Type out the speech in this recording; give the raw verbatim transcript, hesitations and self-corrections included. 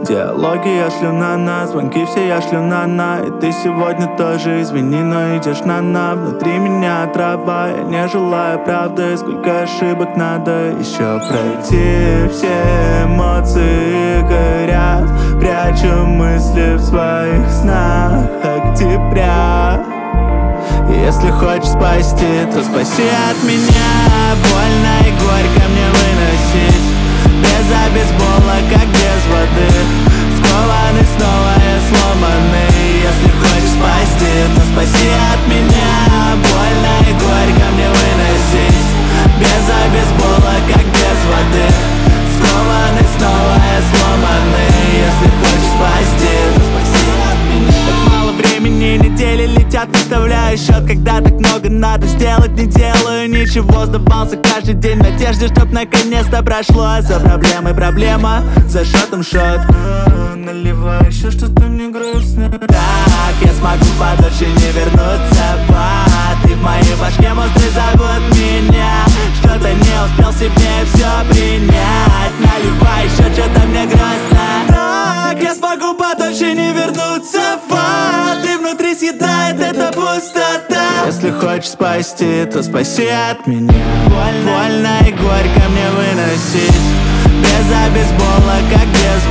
Диалоги я шлю на нас, звонки все я шлю на на. И ты сегодня тоже извини, но идешь на на. Внутри меня трава, я не желаю правды. Сколько ошибок надо еще пройти. Все эмоции горят, прячу мысли в своих снах октября. Если хочешь спасти, то спаси от меня. Больно и горько мне выносить, без обезбола, как без воды. Скованы снова и сломаны. Если хочешь спасти, то спаси от меня. Больно и горько мне выносить, без обезбола, как без воды. Скованы снова и сломаны. Если хочешь спасти, то спаси от меня. Так мало времени, недели летят, выставляю счет. Когда так много надо сделать, не делаю ничего. Сдавался каждый день в надежде, чтоб наконец-то прошло. За проблемой проблема, за счетом счет. Наливай еще что-то мне грустно. Так, я смогу подольше не вернуться в ад. И в моей башке монстры зовут меня. Что-то не успел себе все принять. Наливай еще что-то мне грустно. Так, я смогу подольше не вернуться в ад. И внутри съедает эта пустота. Если хочешь спасти, то спаси от меня. Больно, больно и горько мне выносить, без обезбола, как без